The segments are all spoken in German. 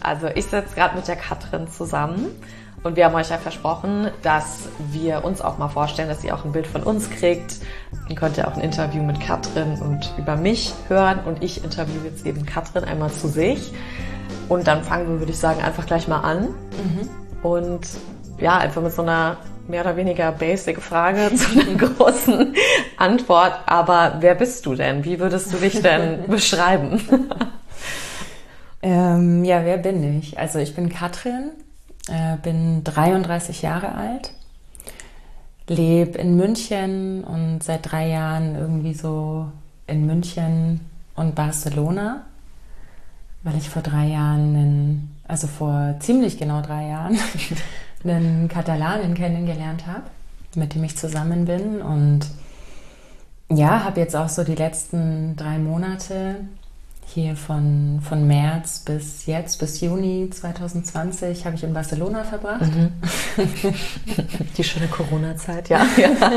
Also ich sitze gerade mit der Katrin zusammen und wir haben euch ja versprochen, dass wir uns auch mal vorstellen, dass ihr auch ein Bild von uns kriegt. Dann könnt ihr auch ein Interview mit Katrin und über mich hören und ich interviewe jetzt eben Katrin einmal zu sich. Und dann fangen wir, würde ich sagen, einfach gleich mal an. Und ja, einfach mit so einer mehr oder weniger basic Frage zu einer großen Antwort. Aber wer bist du denn? Wie würdest du dich denn beschreiben? Ja, wer bin ich? Also ich bin Katrin, bin 33 Jahre alt, lebe in München und seit 3 Jahren irgendwie so in München und Barcelona, weil ich vor 3 Jahren, vor ziemlich genau 3 Jahren, einen Katalanen kennengelernt habe, mit dem ich zusammen bin. Und ja, habe jetzt auch so die letzten 3 Monate hier von März bis jetzt, bis Juni 2020, habe ich in Barcelona verbracht. Die schöne Corona-Zeit, ja.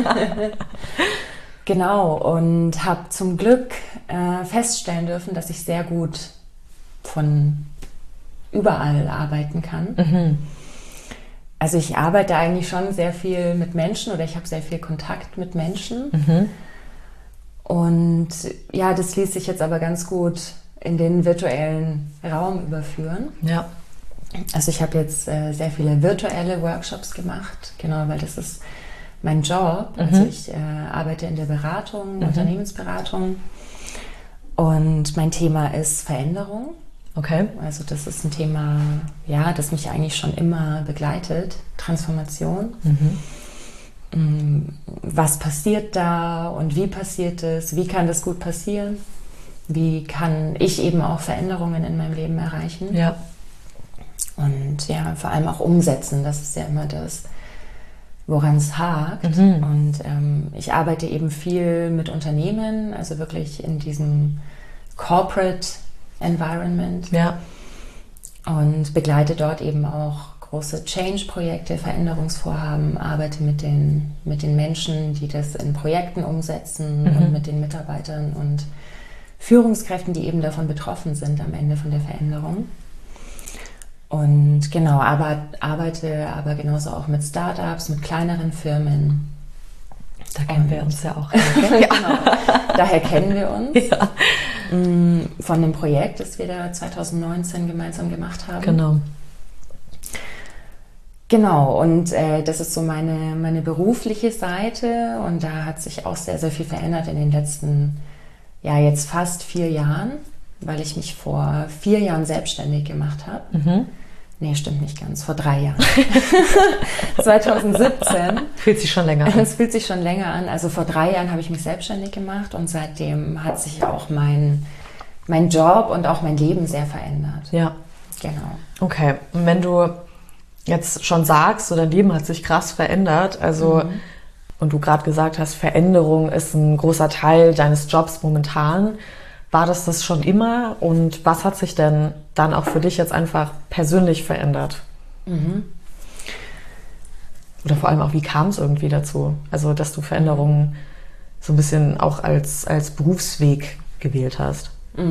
Genau, und habe zum Glück feststellen dürfen, dass ich sehr gut von überall arbeiten kann. Also ich arbeite eigentlich schon sehr viel mit Menschen oder ich habe sehr viel Kontakt mit Menschen. Und ja, das ließ sich jetzt aber ganz gut in den virtuellen Raum überführen. Ja. Also ich habe jetzt sehr viele virtuelle Workshops gemacht, genau, weil das ist mein Job. Also ich arbeite in der Beratung, Unternehmensberatung, und mein Thema ist Veränderung. Okay. Also das ist ein Thema, ja, das mich eigentlich schon immer begleitet, Transformation. Was passiert da und wie passiert es? Wie kann das gut passieren? Wie kann ich eben auch Veränderungen in meinem Leben erreichen? Ja. Und ja, vor allem auch umsetzen, das ist ja immer das, woran es hakt. Und ich arbeite eben viel mit Unternehmen, also wirklich in diesem Corporate Environment. Ja. Und begleite dort eben auch große Change-Projekte, Veränderungsvorhaben, arbeite mit den Menschen, die das in Projekten umsetzen, und mit den Mitarbeitern und Führungskräften, die eben davon betroffen sind am Ende von der Veränderung. Und genau, arbeite aber genauso auch mit Startups, mit kleineren Firmen. Da kennen wir uns ja auch. Genau. Daher kennen wir uns. Ja. Von dem Projekt, das wir da 2019 gemeinsam gemacht haben. Genau. Genau, und das ist so meine berufliche Seite, und da hat sich auch sehr, sehr viel verändert in den letzten, ja, jetzt fast 4 Jahren, weil ich mich vor 4 Jahren selbstständig gemacht habe. Nee, stimmt nicht ganz, vor 3 Jahren. 2017. Fühlt sich schon länger an. Es fühlt sich schon länger an. Also vor 3 Jahren habe ich mich selbstständig gemacht, und seitdem hat sich auch mein Job und auch mein Leben sehr verändert. Ja. Genau. Okay, und wenn du jetzt schon sagst, so dein Leben hat sich krass verändert, also und du gerade gesagt hast, Veränderung ist ein großer Teil deines Jobs momentan, war das schon immer, und was hat sich denn dann auch für dich jetzt einfach persönlich verändert? Oder vor allem auch, wie kam es irgendwie dazu? Also, dass du Veränderungen so ein bisschen auch als Berufsweg gewählt hast.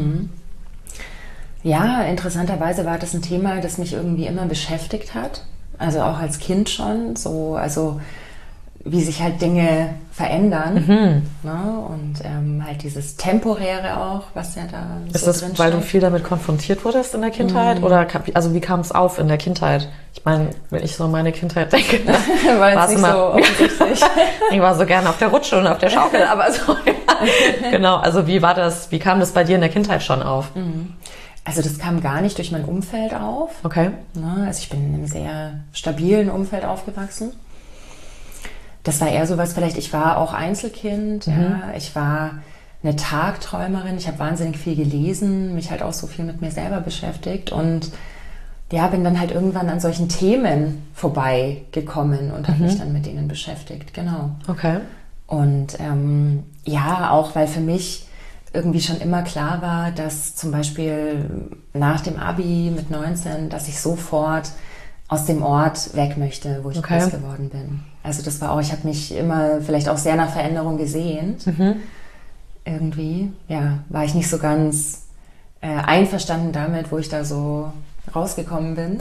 Ja, interessanterweise war das ein Thema, das mich irgendwie immer beschäftigt hat. Also auch als Kind schon, so, also wie sich halt Dinge verändern. Ne? Und halt dieses Temporäre auch, was ja da ist so das, drin weil steht. du viel damit konfrontiert wurdest in der Kindheit? Oder also wie kam es auf in der Kindheit? Ich meine, wenn ich so an meine Kindheit denke, war jetzt nicht so offensichtlich. Ich war so gerne auf der Rutsche und auf der Schaukel, aber so, ja. Genau, also wie kam das bei dir in der Kindheit schon auf? Also das kam gar nicht durch mein Umfeld auf. Okay. Ne? Also ich bin in einem sehr stabilen Umfeld aufgewachsen. Das war eher sowas, vielleicht, ich war auch Einzelkind, ja, ich war eine Tagträumerin, ich habe wahnsinnig viel gelesen, mich halt auch so viel mit mir selber beschäftigt, und ja, bin dann halt irgendwann an solchen Themen vorbeigekommen und habe mich dann mit denen beschäftigt, genau. Okay. Und ja, auch weil für mich irgendwie schon immer klar war, dass zum Beispiel nach dem Abi mit 19, dass ich sofort aus dem Ort weg möchte, wo ich groß geworden bin. Also das war auch, ich habe mich immer vielleicht auch sehr nach Veränderung gesehnt. Irgendwie, ja, war ich nicht so ganz einverstanden damit, wo ich da so rausgekommen bin.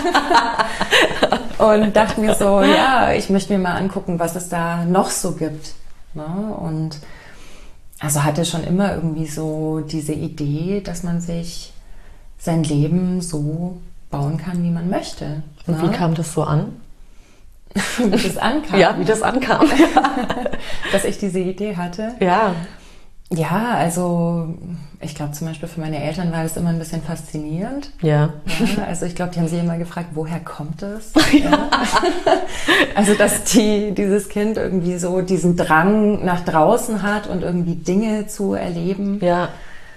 Und dachte mir so, ja, ich möchte mir mal angucken, was es da noch so gibt. Ne? Und also hatte schon immer irgendwie so diese Idee, dass man sich sein Leben so bauen kann, wie man möchte. Und wie kam das so an? Wie das ankam. Ja, wie das ankam. Dass ich diese Idee hatte. Ja. Ja, also ich glaube zum Beispiel für meine Eltern war das immer ein bisschen faszinierend. Ja. Ja, also ich glaube, die haben sich immer gefragt, woher kommt es? Ja. Also dass dieses Kind irgendwie so diesen Drang nach draußen hat und irgendwie Dinge zu erleben. Ja.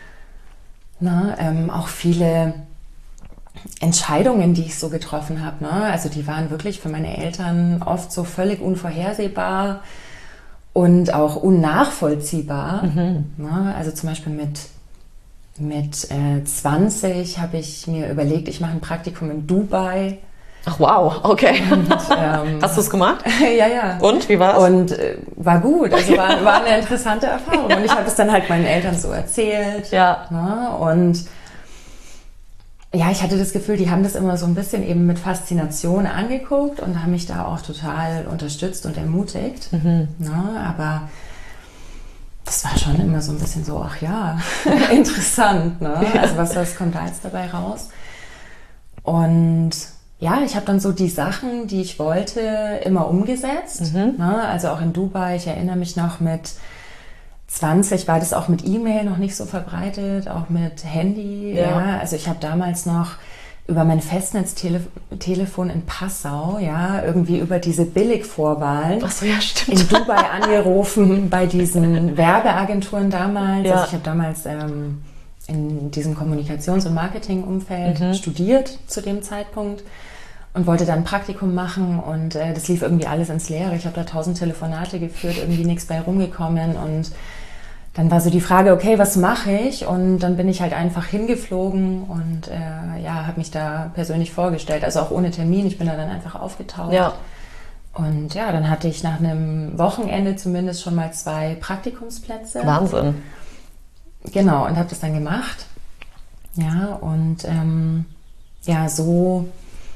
Na, auch viele Entscheidungen, die ich so getroffen habe, ne? Also die waren wirklich für meine Eltern oft so völlig unvorhersehbar und auch unnachvollziehbar. Ne? Also zum Beispiel mit 20 habe ich mir überlegt, ich mache ein Praktikum in Dubai. Ach wow, okay. Und, hast du es gemacht? Ja, ja. Und, wie war's? Und war gut, also war eine interessante Erfahrung. Und ich habe es dann halt meinen Eltern so erzählt. Ja. Ne? Und ja, ich hatte das Gefühl, die haben das immer so ein bisschen eben mit Faszination angeguckt und haben mich da auch total unterstützt und ermutigt. Ne? Aber das war schon immer so ein bisschen so, ach ja, interessant. Ne? Also was kommt da jetzt dabei raus? Und ja, ich habe dann so die Sachen, die ich wollte, immer umgesetzt. Ne? Also auch in Dubai, ich erinnere mich noch mit 20 war das auch mit E-Mail noch nicht so verbreitet, auch mit Handy. Ja. Also ich habe damals noch über mein Festnetztelefon in Passau, ja, irgendwie über diese Billigvorwahlen Ach so, ja, stimmt. in Dubai angerufen bei diesen Werbeagenturen damals. Ja. Also ich habe damals in diesem Kommunikations- und Marketingumfeld studiert zu dem Zeitpunkt und wollte dann ein Praktikum machen und das lief irgendwie alles ins Leere. Ich habe da 1000 Telefonate geführt, irgendwie nichts bei rumgekommen und dann war so die Frage, okay, was mache ich? Und dann bin ich halt einfach hingeflogen und habe mich da persönlich vorgestellt, also auch ohne Termin. Ich bin da dann einfach aufgetaucht. Ja. Und ja, dann hatte ich nach einem Wochenende zumindest schon mal 2 Praktikumsplätze. Wahnsinn. Genau, und habe das dann gemacht. Ja, und so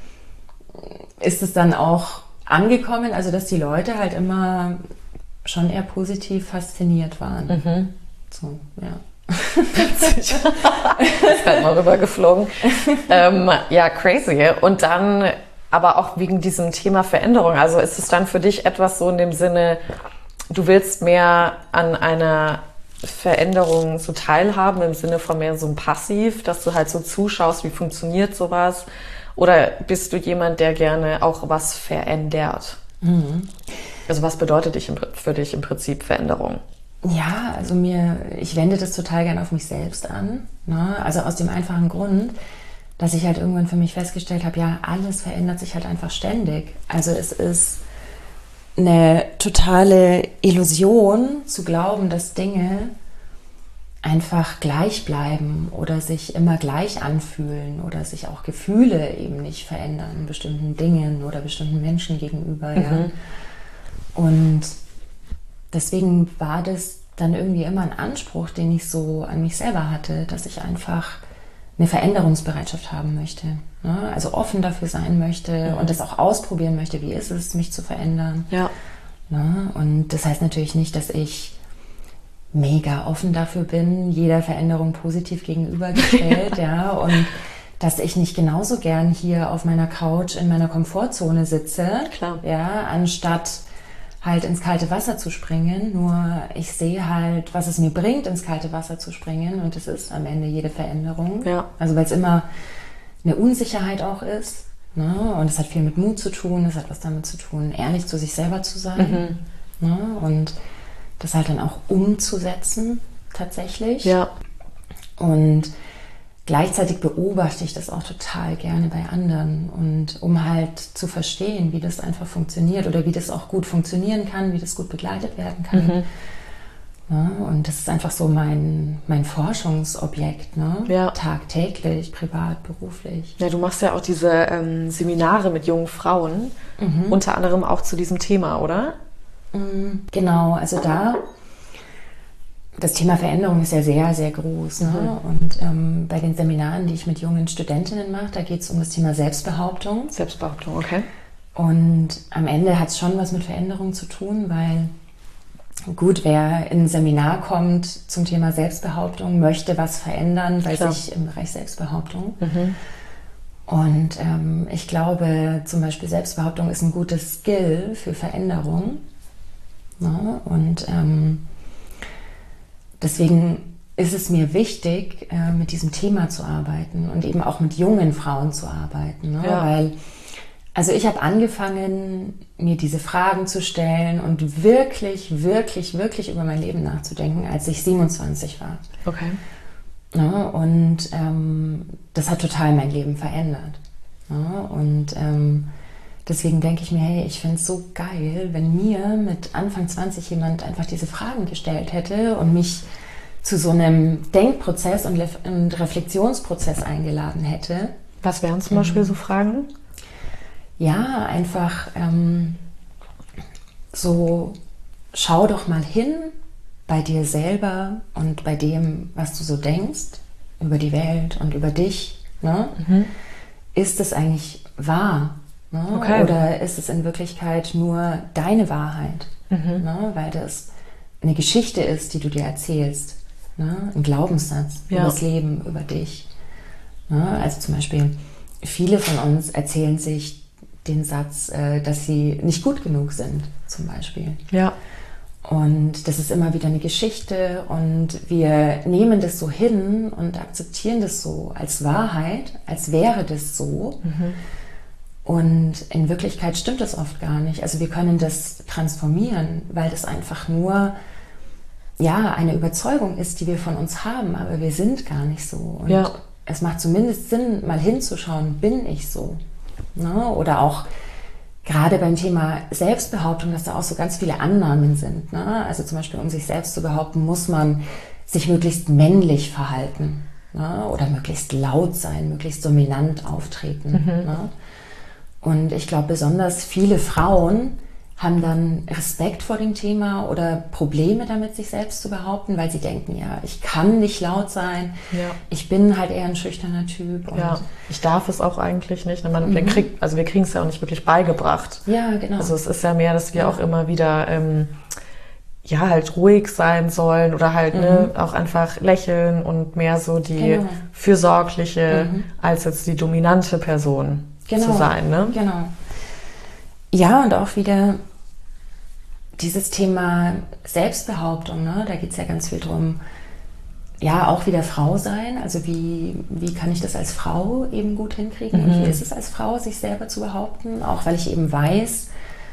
ist es dann auch angekommen, also dass die Leute halt immer schon eher positiv fasziniert waren. So, ja. Ist halt mal rübergeflogen. Ja, crazy. Und dann aber auch wegen diesem Thema Veränderung. Also ist es dann für dich etwas so in dem Sinne, du willst mehr an einer Veränderung so teilhaben, im Sinne von mehr so ein Passiv, dass du halt so zuschaust, wie funktioniert sowas? Oder bist du jemand, der gerne auch was verändert? Also was bedeutet für dich im Prinzip Veränderung? Ja, also ich wende das total gern auf mich selbst an. Ne? Also aus dem einfachen Grund, dass ich halt irgendwann für mich festgestellt habe, ja, alles verändert sich halt einfach ständig. Also es ist eine totale Illusion zu glauben, dass Dinge einfach gleich bleiben oder sich immer gleich anfühlen oder sich auch Gefühle eben nicht verändern, bestimmten Dingen oder bestimmten Menschen gegenüber. Ja. Und deswegen war das dann irgendwie immer ein Anspruch, den ich so an mich selber hatte, dass ich einfach eine Veränderungsbereitschaft haben möchte. Ne? Also offen dafür sein möchte und das auch ausprobieren möchte, wie ist es, mich zu verändern. Ja. Ne? Und das heißt natürlich nicht, dass ich mega offen dafür bin, jeder Veränderung positiv gegenübergestellt, ja, und dass ich nicht genauso gern hier auf meiner Couch in meiner Komfortzone sitze, Klar. Ja, anstatt halt ins kalte Wasser zu springen. Nur ich sehe halt, was es mir bringt, ins kalte Wasser zu springen, und das ist am Ende jede Veränderung. Ja. Also weil es immer eine Unsicherheit auch ist, ne? Und es hat viel mit Mut zu tun, es hat was damit zu tun, ehrlich zu sich selber zu sein, ne? Und das halt dann auch umzusetzen, tatsächlich. Ja. Und gleichzeitig beobachte ich das auch total gerne bei anderen, und um halt zu verstehen, wie das einfach funktioniert oder wie das auch gut funktionieren kann, wie das gut begleitet werden kann. Ja, und das ist einfach so mein Forschungsobjekt, ne? Ja. Tagtäglich, privat, beruflich. Ja, du machst ja auch diese Seminare mit jungen Frauen, unter anderem auch zu diesem Thema, oder? Genau, also da das Thema Veränderung ist ja sehr, sehr groß. Ne? Und bei den Seminaren, die ich mit jungen Studentinnen mache, da geht es um das Thema Selbstbehauptung. Selbstbehauptung, okay. Und am Ende hat es schon was mit Veränderung zu tun, weil gut, wer in ein Seminar kommt zum Thema Selbstbehauptung, möchte was verändern bei sich im Bereich Selbstbehauptung. Und ich glaube, zum Beispiel Selbstbehauptung ist ein gutes Skill für Veränderung. Ne? Und deswegen ist es mir wichtig, mit diesem Thema zu arbeiten und eben auch mit jungen Frauen zu arbeiten. Ne? Ja. Weil, also ich habe angefangen, mir diese Fragen zu stellen und wirklich, wirklich, wirklich über mein Leben nachzudenken, als ich 27 war. Okay. Ne? Und das hat total mein Leben verändert. Ne? Und deswegen denke ich mir, hey, ich finde es so geil, wenn mir mit Anfang 20 jemand einfach diese Fragen gestellt hätte und mich zu so einem Denkprozess und Reflexionsprozess eingeladen hätte. Was wären zum Beispiel so Fragen? Ja, einfach so, schau doch mal hin bei dir selber und bei dem, was du so denkst über die Welt und über dich. Ne? Ist es eigentlich wahr? Ne? Okay. Oder ist es in Wirklichkeit nur deine Wahrheit? Ne? Weil das eine Geschichte ist, die du dir erzählst. Ne? Ein Glaubenssatz über das Leben, über dich. Ne? Also zum Beispiel, viele von uns erzählen sich den Satz, dass sie nicht gut genug sind, zum Beispiel. Ja. Und das ist immer wieder eine Geschichte und wir nehmen das so hin und akzeptieren das so als Wahrheit, als wäre das so. Und in Wirklichkeit stimmt das oft gar nicht. Also wir können das transformieren, weil das einfach nur eine Überzeugung ist, die wir von uns haben, aber wir sind gar nicht so. Und es macht zumindest Sinn, mal hinzuschauen, bin ich so? Ne? Oder auch gerade beim Thema Selbstbehauptung, dass da auch so ganz viele Annahmen sind. Ne? Also zum Beispiel, um sich selbst zu behaupten, muss man sich möglichst männlich verhalten, ne? Oder möglichst laut sein, möglichst dominant auftreten. Ne? Und ich glaube, besonders viele Frauen haben dann Respekt vor dem Thema oder Probleme damit, sich selbst zu behaupten, weil sie denken, ja, ich kann nicht laut sein, ich bin halt eher ein schüchterner Typ. Und ich darf es auch eigentlich nicht. Wir kriegen es ja auch nicht wirklich beigebracht. Ja, genau. Also es ist ja mehr, dass wir auch immer wieder halt ruhig sein sollen oder halt auch einfach lächeln und mehr so die fürsorgliche als jetzt die dominante Person zu sein. Ne? Genau. Ja, und auch wieder dieses Thema Selbstbehauptung, ne? Da geht es ja ganz viel drum, ja, auch wieder Frau sein. Also wie kann ich das als Frau eben gut hinkriegen? Und wie ist es als Frau, sich selber zu behaupten? Auch weil ich eben weiß,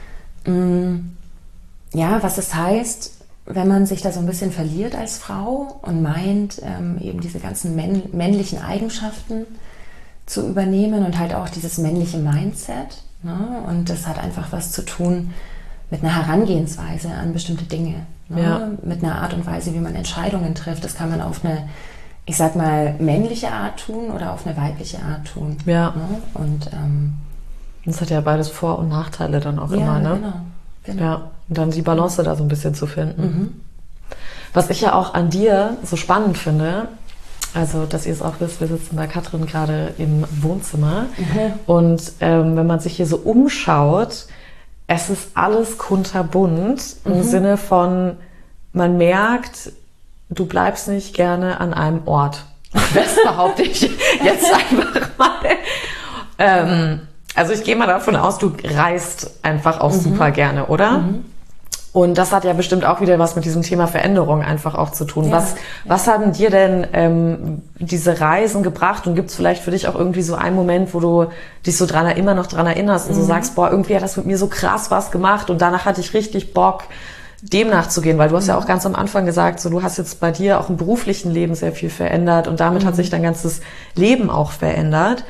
was es heißt, wenn man sich da so ein bisschen verliert als Frau und meint, eben diese ganzen männlichen Eigenschaften zu übernehmen und halt auch dieses männliche Mindset. Ne? Und das hat einfach was zu tun mit einer Herangehensweise an bestimmte Dinge. Ne? Mit einer Art und Weise, wie man Entscheidungen trifft. Das kann man auf eine, ich sag mal, männliche Art tun oder auf eine weibliche Art tun. Ja. Ne? Und das hat ja beides Vor- und Nachteile dann auch immer. Ne? Genau. Ja, und dann die Balance da so ein bisschen zu finden. Was ich ja auch an dir so spannend finde, also, dass ihr es auch wisst, wir sitzen bei Katrin gerade im Wohnzimmer und wenn man sich hier so umschaut, es ist alles kunterbunt im Sinne von, man merkt, du bleibst nicht gerne an einem Ort. Das behaupte ich jetzt einfach mal. Also ich gehe mal davon aus, du reist einfach auch super gerne, oder? Und das hat ja bestimmt auch wieder was mit diesem Thema Veränderung einfach auch zu tun. Was haben dir denn diese Reisen gebracht? Und gibt es vielleicht für dich auch irgendwie so einen Moment, wo du dich so immer noch dran erinnerst und so sagst, boah, irgendwie hat das mit mir so krass was gemacht und danach hatte ich richtig Bock, dem nachzugehen? Weil du hast ja auch ganz am Anfang gesagt, so du hast jetzt bei dir auch im beruflichen Leben sehr viel verändert und damit hat sich dein ganzes Leben auch verändert.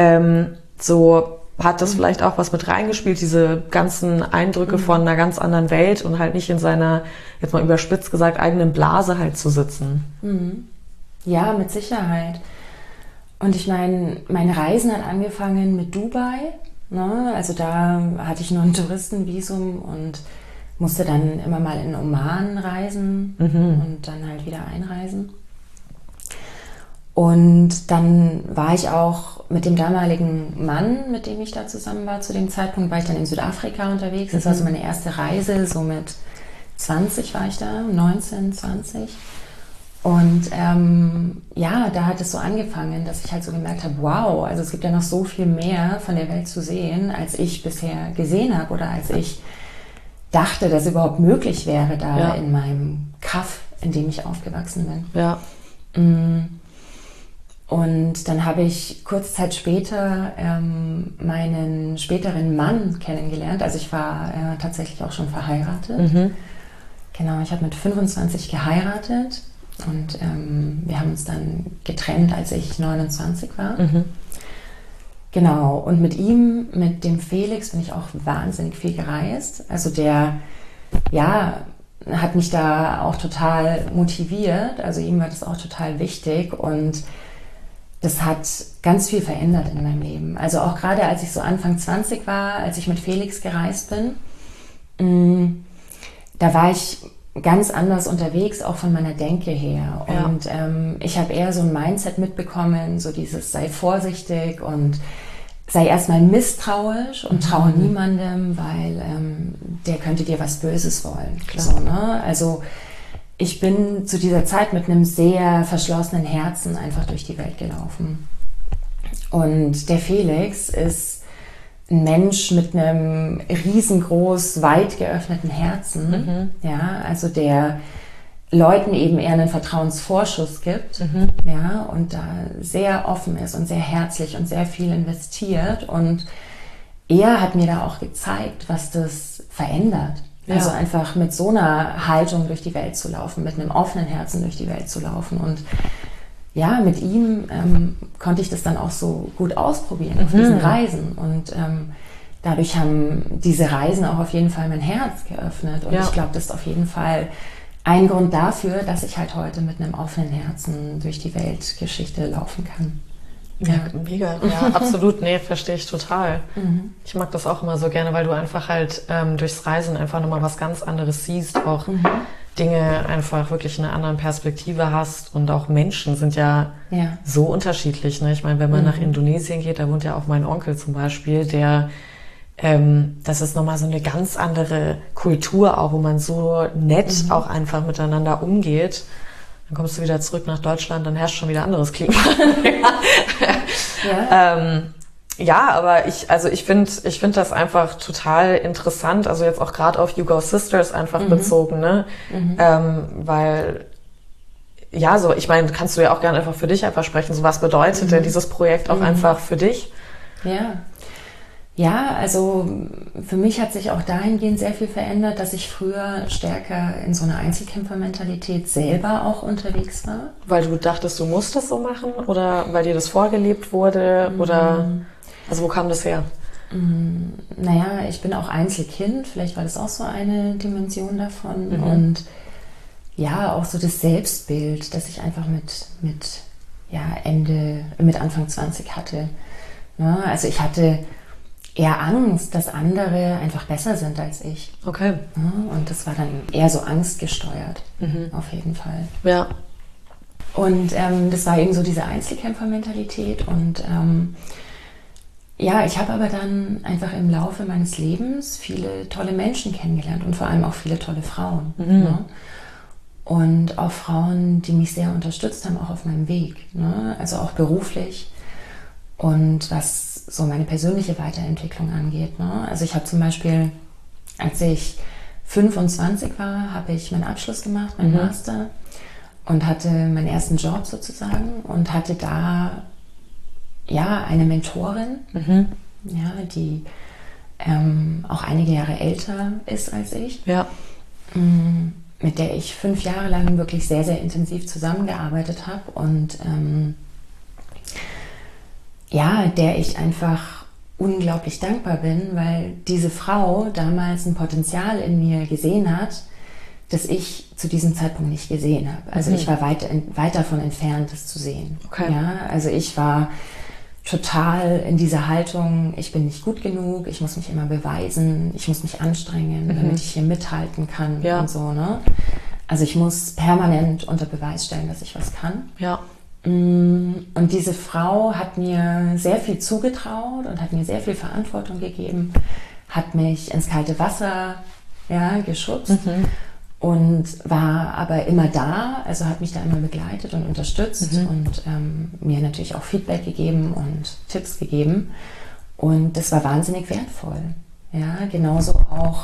Hat das vielleicht auch was mit reingespielt, diese ganzen Eindrücke von einer ganz anderen Welt und halt nicht in seiner, jetzt mal überspitzt gesagt, eigenen Blase halt zu sitzen? Ja, mit Sicherheit. Und ich meine, mein Reisen hat angefangen mit Dubai. Ne? Also da hatte ich nur ein Touristenvisum und musste dann immer mal in Oman reisen und dann halt wieder einreisen. Und dann war ich auch mit dem damaligen Mann, mit dem ich da zusammen war, zu dem Zeitpunkt war ich dann in Südafrika unterwegs. Das war so meine erste Reise, so mit 20 war ich da, 19, 20. Und ja, da hat es so angefangen, dass ich halt so gemerkt habe, wow, also es gibt ja noch so viel mehr von der Welt zu sehen, als ich bisher gesehen habe oder als ich dachte, dass überhaupt möglich wäre da in meinem Kaff, in dem ich aufgewachsen bin. Ja. Und dann habe ich kurze Zeit später meinen späteren Mann kennengelernt. Also ich war tatsächlich auch schon verheiratet. Genau, ich habe mit 25 geheiratet und wir haben uns dann getrennt, als ich 29 war. Genau, und mit ihm, mit dem Felix, bin ich auch wahnsinnig viel gereist. Also der, ja, hat mich da auch total motiviert. Also ihm war das auch total wichtig und das hat ganz viel verändert in meinem Leben. Also auch gerade als ich so Anfang 20 war, als ich mit Felix gereist bin, da war ich ganz anders unterwegs, auch von meiner Denke her. Und ich habe eher so ein Mindset mitbekommen, so dieses sei vorsichtig und sei erstmal misstrauisch und traue niemandem, weil der könnte dir was Böses wollen. So, ne? Also ich bin zu dieser Zeit mit einem sehr verschlossenen Herzen einfach durch die Welt gelaufen. Und der Felix ist ein Mensch mit einem riesengroß, weit geöffneten Herzen, ja, also der Leuten eben eher einen Vertrauensvorschuss gibt, ja, und da sehr offen ist und sehr herzlich und sehr viel investiert. Und er hat mir da auch gezeigt, was das verändert. Ja. Also einfach mit so einer Haltung durch die Welt zu laufen, mit einem offenen Herzen durch die Welt zu laufen. Und ja, mit ihm konnte ich das dann auch so gut ausprobieren auf diesen Reisen. Und dadurch haben diese Reisen auch auf jeden Fall mein Herz geöffnet. Und ich glaube, das ist auf jeden Fall ein Grund dafür, dass ich halt heute mit einem offenen Herzen durch die Weltgeschichte laufen kann. Ja, mega. Ja, absolut. Nee, verstehe ich total. Ich mag das auch immer so gerne, weil du einfach halt durchs Reisen einfach nochmal was ganz anderes siehst, auch Dinge einfach wirklich in einer anderen Perspektive hast und auch Menschen sind ja so unterschiedlich. Ne? Ich meine, wenn man nach Indonesien geht, da wohnt ja auch mein Onkel zum Beispiel, der das ist nochmal so eine ganz andere Kultur auch, wo man so nett auch einfach miteinander umgeht. Dann kommst du wieder zurück nach Deutschland, dann herrscht schon wieder anderes Klima. Ja, aber ich finde das einfach total interessant, also jetzt auch gerade auf You Go Sisters einfach bezogen, ne? Weil, ja, so, ich meine, kannst du ja auch gerne einfach für dich einfach sprechen, so was bedeutet denn dieses Projekt auch einfach für dich? Ja, also für mich hat sich auch dahingehend sehr viel verändert, dass ich früher stärker in so einer Einzelkämpfermentalität selber auch unterwegs war. Weil du dachtest, du musst das so machen oder weil dir das vorgelebt wurde oder also wo kam das her? Naja, ich bin auch Einzelkind, vielleicht war das auch so eine Dimension davon und ja, auch so das Selbstbild, das ich einfach mit Anfang 20 hatte. Ja, also ich hatte eher Angst, dass andere einfach besser sind als ich. Okay. Ja, und das war dann eher so angstgesteuert, auf jeden Fall. Ja. Und das war eben so diese Einzelkämpfermentalität. Und ja, ich habe aber dann einfach im Laufe meines Lebens viele tolle Menschen kennengelernt und vor allem auch viele tolle Frauen. Ne? Und auch Frauen, die mich sehr unterstützt haben, auch auf meinem Weg. Ne? Also auch beruflich. Und was so meine persönliche Weiterentwicklung angeht. Ne? Also ich habe zum Beispiel, als ich 25 war, habe ich meinen Abschluss gemacht, meinen Master und hatte meinen ersten Job sozusagen und hatte da eine Mentorin, die auch einige Jahre älter ist als ich, mit der ich 5 Jahre lang wirklich sehr, sehr intensiv zusammengearbeitet habe und der ich einfach unglaublich dankbar bin, weil diese Frau damals ein Potenzial in mir gesehen hat, das ich zu diesem Zeitpunkt nicht gesehen habe. Also ich war weit davon entfernt, das zu sehen. Okay. Ja, also ich war total in dieser Haltung, ich bin nicht gut genug, ich muss mich immer beweisen, ich muss mich anstrengen, damit ich hier mithalten kann und so, ne? Also ich muss permanent unter Beweis stellen, dass ich was kann. Ja. Und diese Frau hat mir sehr viel zugetraut und hat mir sehr viel Verantwortung gegeben, hat mich ins kalte Wasser geschubst und war aber immer da, also hat mich da immer begleitet und unterstützt und mir natürlich auch Feedback gegeben und Tipps gegeben. Und das war wahnsinnig wertvoll. Ja, genauso auch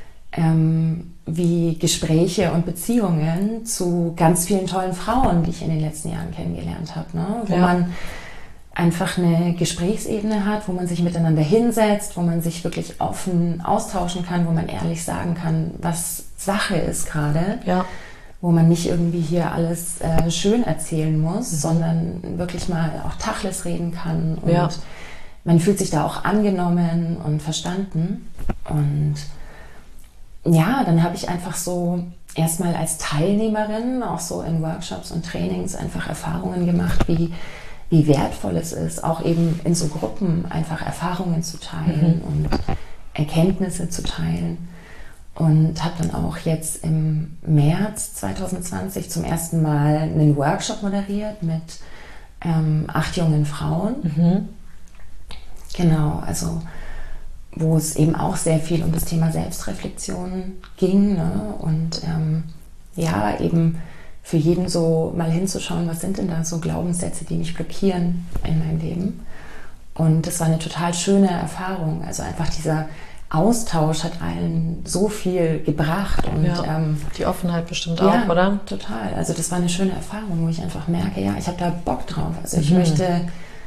wie Gespräche und Beziehungen zu ganz vielen tollen Frauen, die ich in den letzten Jahren kennengelernt habe, ne? Wo man einfach eine Gesprächsebene hat, wo man sich miteinander hinsetzt, wo man sich wirklich offen austauschen kann, wo man ehrlich sagen kann, was Sache ist gerade, wo man nicht irgendwie hier alles schön erzählen muss, sondern wirklich mal auch Tacheles reden kann und man fühlt sich da auch angenommen und verstanden. Und ja, dann habe ich einfach so erstmal als Teilnehmerin auch so in Workshops und Trainings einfach Erfahrungen gemacht, wie wertvoll es ist, auch eben in so Gruppen einfach Erfahrungen zu teilen und Erkenntnisse zu teilen. Und habe dann auch jetzt im März 2020 zum ersten Mal einen Workshop moderiert mit 8 jungen Frauen. Genau, also wo es eben auch sehr viel um das Thema Selbstreflexion ging, ne? Und eben für jeden so mal hinzuschauen, was sind denn da so Glaubenssätze, die mich blockieren in meinem Leben. Und das war eine total schöne Erfahrung. Also einfach dieser Austausch hat allen so viel gebracht. Und die Offenheit bestimmt auch, oder? Ja, total. Also das war eine schöne Erfahrung, wo ich einfach merke, ich habe da Bock drauf. Also ich möchte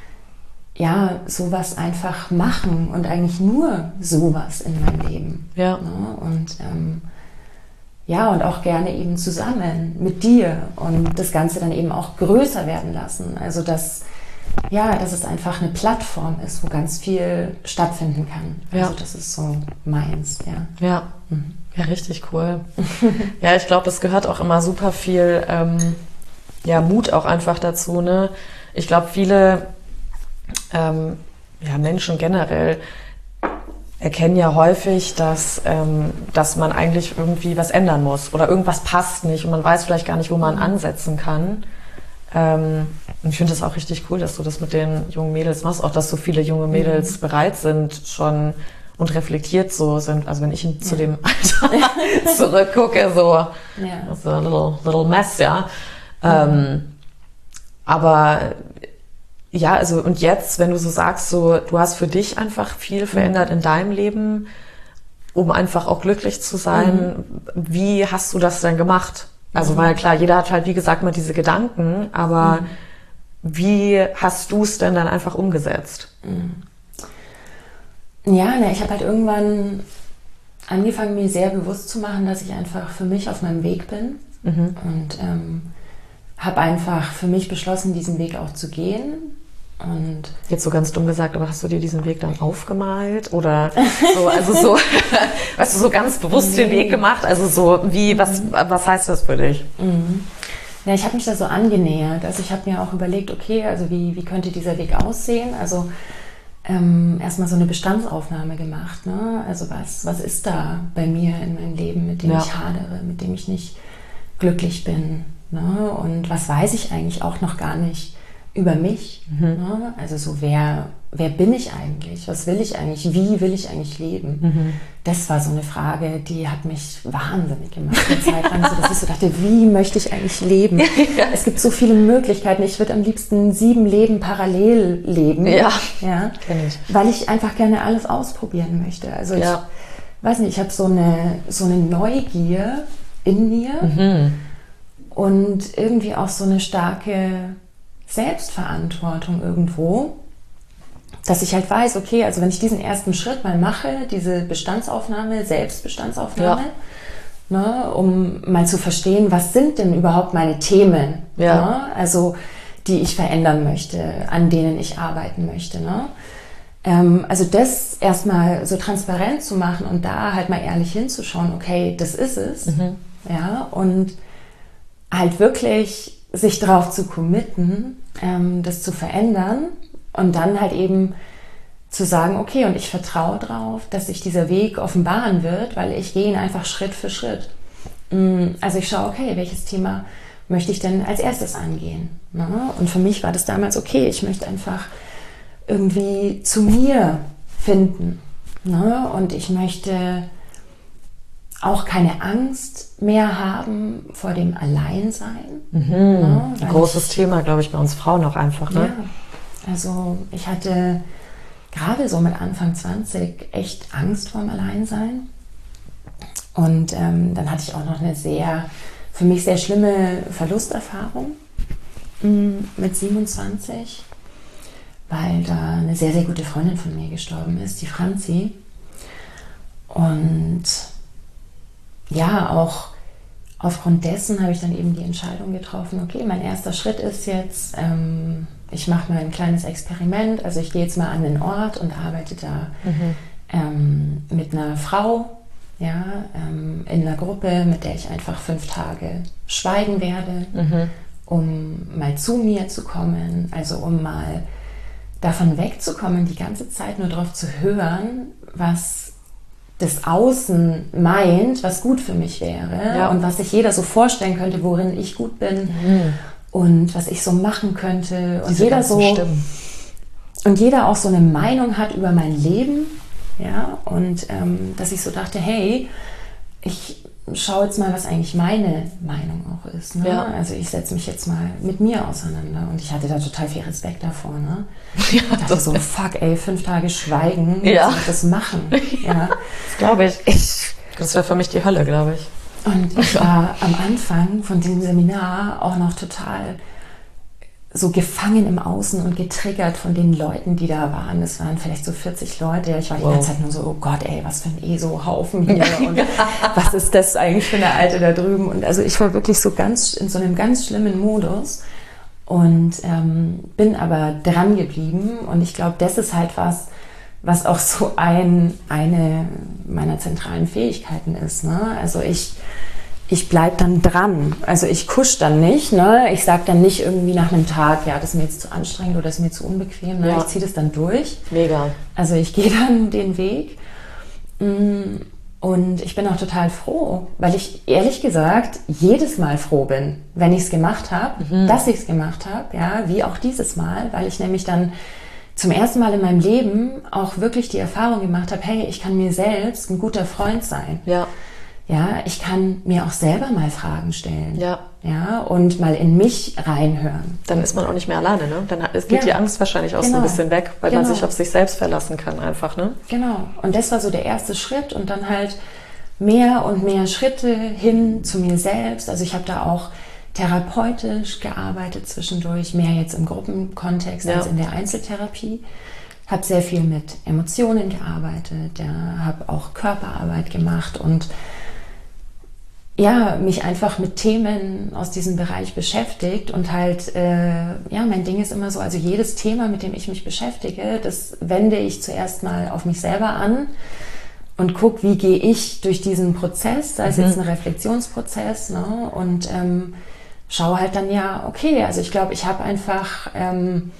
sowas einfach machen und eigentlich nur sowas in meinem Leben. Ja. Ne? Und und auch gerne eben zusammen mit dir und das Ganze dann eben auch größer werden lassen. Also dass es einfach eine Plattform ist, wo ganz viel stattfinden kann. Also das ist so meins, Ja, richtig cool. Ja, ich glaube, es gehört auch immer super viel Mut auch einfach dazu, ne? Ich glaube, viele Menschen generell erkennen ja häufig, dass man eigentlich irgendwie was ändern muss oder irgendwas passt nicht und man weiß vielleicht gar nicht, wo man ansetzen kann. Und ich finde das auch richtig cool, dass du das mit den jungen Mädels machst, auch dass so viele junge Mädels bereit sind schon und reflektiert so sind. Also wenn ich zu dem Alter zurückgucke, so a little mess, aber ja, also und jetzt, wenn du so sagst, so du hast für dich einfach viel verändert in deinem Leben, um einfach auch glücklich zu sein. Wie hast du das denn gemacht? Also weil klar, jeder hat halt wie gesagt mal diese Gedanken, aber wie hast du es denn dann einfach umgesetzt? Ja, ich habe halt irgendwann angefangen, mir sehr bewusst zu machen, dass ich einfach für mich auf meinem Weg bin und habe einfach für mich beschlossen, diesen Weg auch zu gehen. Und jetzt so ganz dumm gesagt, aber hast du dir diesen Weg dann aufgemalt oder so, also so, weißt du, so ganz bewusst den Weg gemacht, also so wie, was heißt das für dich? Ja, ich habe mich da so angenähert, also ich habe mir auch überlegt, okay, also wie könnte dieser Weg aussehen, also erstmal so eine Bestandsaufnahme gemacht, ne? Also was ist da bei mir in meinem Leben, mit dem ich hadere, mit dem ich nicht glücklich bin, ne? Und was weiß ich eigentlich auch noch gar nicht über mich, ne? Also so wer bin ich eigentlich, was will ich eigentlich, wie will ich eigentlich leben? Das war so eine Frage, die hat mich wahnsinnig gemacht, eine Zeit lang, so, dass ich so dachte, wie möchte ich eigentlich leben? Es gibt so viele Möglichkeiten, ich würde am liebsten 7 Leben parallel leben, kenn ich. Weil ich einfach gerne alles ausprobieren möchte. Also ich weiß nicht, ich habe so eine Neugier in mir und irgendwie auch so eine starke Selbstverantwortung irgendwo, dass ich halt weiß, okay, also wenn ich diesen ersten Schritt mal mache, diese Selbstbestandsaufnahme, ne, um mal zu verstehen, was sind denn überhaupt meine Themen, ne, also die ich verändern möchte, an denen ich arbeiten möchte, ne? Also das erstmal so transparent zu machen und da halt mal ehrlich hinzuschauen, okay, das ist es, und halt wirklich sich darauf zu committen, das zu verändern Und dann halt eben zu sagen, okay, und ich vertraue drauf, dass sich dieser Weg offenbaren wird, weil ich gehe ihn einfach Schritt für Schritt. Also ich schaue, okay, welches Thema möchte ich denn als erstes angehen? Ne? Und für mich war das damals, okay, ich möchte einfach irgendwie zu mir finden. Ne? Und ich möchte auch keine Angst mehr haben vor dem Alleinsein. Ne? Ein großes Thema, glaube ich, bei uns Frauen auch einfach. Ne? Ja, also ich hatte gerade so mit Anfang 20 echt Angst vorm Alleinsein. Und dann hatte ich auch noch eine für mich sehr schlimme Verlusterfahrung mit 27, weil da eine sehr, sehr gute Freundin von mir gestorben ist, die Franzi. Und ja, auch aufgrund dessen habe ich dann eben die Entscheidung getroffen, okay, mein erster Schritt ist jetzt, ich mache mal ein kleines Experiment, also ich gehe jetzt mal an den Ort und arbeite da mit einer Frau, ja, in einer Gruppe, mit der ich einfach 5 Tage schweigen werde, um mal zu mir zu kommen, also um mal davon wegzukommen, die ganze Zeit nur darauf zu hören, was das Außen meint, was gut für mich wäre und was sich jeder so vorstellen könnte, worin ich gut bin und was ich so machen könnte. Und jeder auch so eine Meinung hat über mein Leben. Ja, und dass ich so dachte, hey, ich schaue jetzt mal, was eigentlich meine Meinung auch ist. Ne? Ja. Also ich setze mich jetzt mal mit mir auseinander. Und ich hatte da total viel Respekt davor. Ne? Ja, ich dachte so, fuck ey, 5 Tage schweigen, wie soll ich das machen? Ja. Das glaube ich. Das wäre für mich die Hölle, glaube ich. Und ich war am Anfang von diesem Seminar auch noch total so gefangen im Außen und getriggert von den Leuten, die da waren. Es waren vielleicht so 40 Leute. Ich war die ganze Zeit nur so, oh Gott, ey, was für ein ESO-Haufen hier. Und was ist das eigentlich für eine Alte da drüben? Und also ich war wirklich so in so einem ganz schlimmen Modus und bin aber dran geblieben. Und ich glaube, das ist halt was auch so eine meiner zentralen Fähigkeiten ist. Ne? Also ich bleibe dann dran. Also ich kusch dann nicht. Ne? Ich sage dann nicht irgendwie nach einem Tag, ja, das ist mir jetzt zu anstrengend oder das ist mir zu unbequem. Ne? Ja. Ich ziehe das dann durch. Mega. Also ich gehe dann den Weg. Und ich bin auch total froh, weil ich ehrlich gesagt jedes Mal froh bin, wenn ich es gemacht habe, dass ich es gemacht habe. Ja, wie auch dieses Mal, weil ich nämlich dann zum ersten Mal in meinem Leben auch wirklich die Erfahrung gemacht habe, hey, ich kann mir selbst ein guter Freund sein. Ja. Ja, ich kann mir auch selber mal Fragen stellen. Ja. Ja, und mal in mich reinhören. Dann ist man auch nicht mehr alleine, ne? Dann geht die Angst wahrscheinlich auch so ein bisschen weg, weil man sich auf sich selbst verlassen kann einfach, ne? Genau. Und das war so der erste Schritt und dann halt mehr und mehr Schritte hin zu mir selbst. Also ich habe da auch therapeutisch gearbeitet zwischendurch, mehr jetzt im Gruppenkontext als in der Einzeltherapie. Habe sehr viel mit Emotionen gearbeitet, habe auch Körperarbeit gemacht und ja, mich einfach mit Themen aus diesem Bereich beschäftigt und halt, mein Ding ist immer so, also jedes Thema, mit dem ich mich beschäftige, das wende ich zuerst mal auf mich selber an und gucke, wie gehe ich durch diesen Prozess, sei es jetzt ein Reflexionsprozess, ne? Und schaue halt dann, ja, okay, also ich glaube, ich habe einfach eine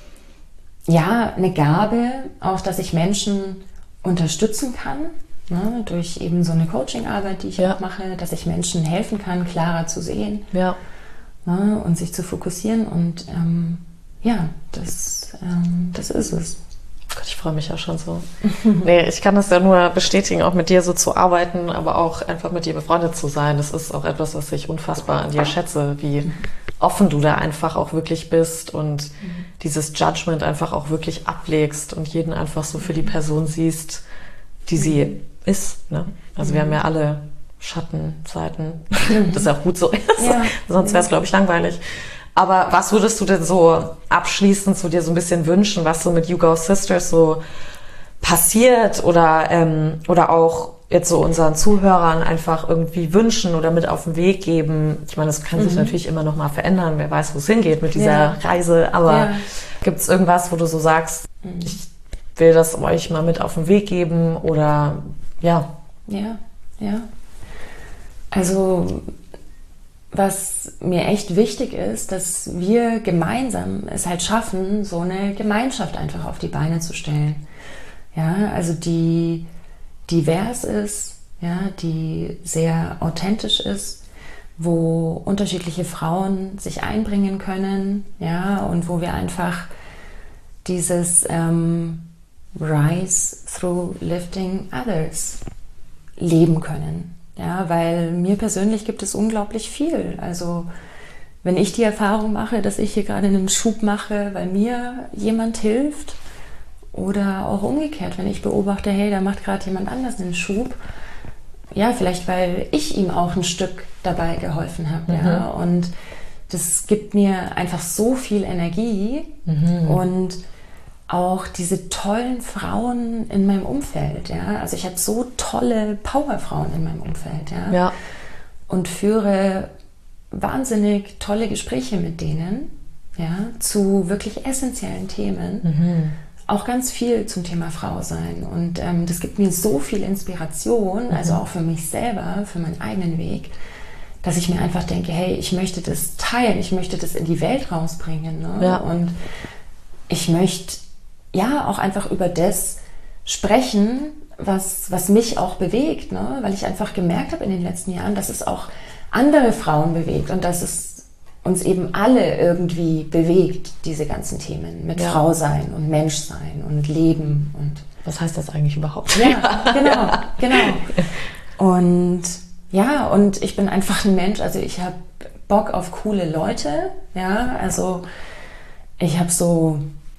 Gabe, auch dass ich Menschen unterstützen kann, ne, durch eben so eine Coaching-Arbeit, die ich auch mache, dass ich Menschen helfen kann, klarer zu sehen, ne, und sich zu fokussieren und das ist es. Gott, ich freue mich ja schon so. Nee, ich kann das ja nur bestätigen, auch mit dir so zu arbeiten, aber auch einfach mit dir befreundet zu sein. Das ist auch etwas, was ich unfassbar an dir schätze, wie offen du da einfach auch wirklich bist und dieses Judgment einfach auch wirklich ablegst und jeden einfach so für die Person siehst, die sie ist. Ne? Also wir haben ja alle Schattenseiten, das ist auch gut so ist, sonst wäre es, glaube ich, langweilig. Aber was würdest du denn so abschließend so dir so ein bisschen wünschen, was so mit You Go Sisters so passiert oder auch jetzt so unseren Zuhörern einfach irgendwie wünschen oder mit auf den Weg geben? Ich meine, das kann sich natürlich immer noch mal verändern, wer weiß, wo es hingeht mit dieser Reise, aber gibt es irgendwas, wo du so sagst, ich will das euch mal mit auf den Weg geben oder Ja. Also was mir echt wichtig ist, dass wir gemeinsam es halt schaffen, so eine Gemeinschaft einfach auf die Beine zu stellen. Ja, also die divers ist, ja, die sehr authentisch ist, wo unterschiedliche Frauen sich einbringen können, ja, und wo wir einfach dieses Rise through lifting others leben können. Ja, weil mir persönlich gibt es unglaublich viel. Also wenn ich die Erfahrung mache, dass ich hier gerade einen Schub mache, weil mir jemand hilft, oder auch umgekehrt, wenn ich beobachte, hey, da macht gerade jemand anders einen Schub, ja, vielleicht weil ich ihm auch ein Stück dabei geholfen habe, ja, und das gibt mir einfach so viel Energie und auch diese tollen Frauen in meinem Umfeld, ja, also ich habe so tolle Powerfrauen in meinem Umfeld, ja, und führe wahnsinnig tolle Gespräche mit denen, ja, zu wirklich essentiellen Themen, auch ganz viel zum Thema Frau sein, und das gibt mir so viel Inspiration, also auch für mich selber, für meinen eigenen Weg, dass ich mir einfach denke, hey, ich möchte das teilen, ich möchte das in die Welt rausbringen, ne? Ja. Und ich möchte ja auch einfach über das sprechen, was mich auch bewegt, ne? Weil ich einfach gemerkt habe in den letzten Jahren, dass es auch andere Frauen bewegt und dass es uns eben alle irgendwie bewegt, diese ganzen Themen mit Frau sein und Menschsein und Leben. Und was heißt das eigentlich überhaupt? Ja, genau. Und ja, und ich bin einfach ein Mensch, also ich habe Bock auf coole Leute, ja, also ich habe so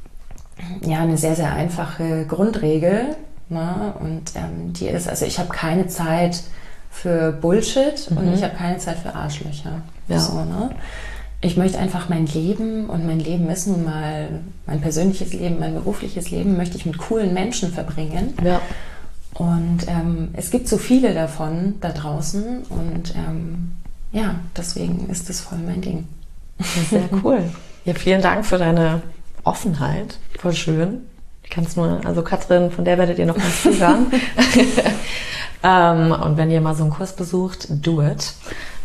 eine sehr, sehr einfache Grundregel, ne? Und die ist, also ich habe keine Zeit für Bullshit und ich habe keine Zeit für Arschlöcher. Ja. So, ne? Ich möchte einfach mein Leben, und mein Leben ist nun mal mein persönliches Leben, mein berufliches Leben, möchte ich mit coolen Menschen verbringen. Ja. Und es gibt so viele davon da draußen, und deswegen ist das voll mein Ding. Sehr cool. Ja, vielen Dank für deine Offenheit. Voll schön. Ich kann es nur, also Katrin, von der werdet ihr noch ganz viel hören. Und wenn ihr mal so einen Kurs besucht, do it.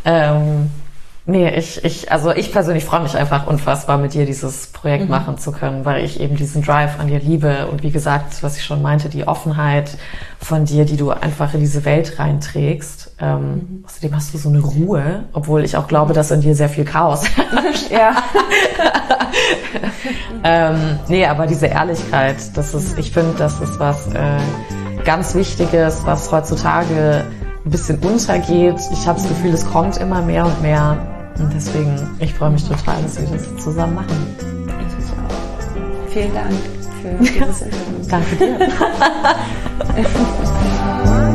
Ich persönlich freue mich einfach unfassbar, mit dir dieses Projekt machen zu können, weil ich eben diesen Drive an dir liebe und wie gesagt, was ich schon meinte, die Offenheit von dir, die du einfach in diese Welt reinträgst. Außerdem hast du so eine Ruhe, obwohl ich auch glaube, dass in dir sehr viel Chaos herrscht. Ja. Aber diese Ehrlichkeit, ich finde, das ist was ganz Wichtiges, was heutzutage ein bisschen untergeht. Ich habe das Gefühl, es kommt immer mehr und mehr. Und deswegen, ich freue mich total, dass wir das zusammen machen. Ich auch. Vielen Dank für dieses Interview. Danke dir.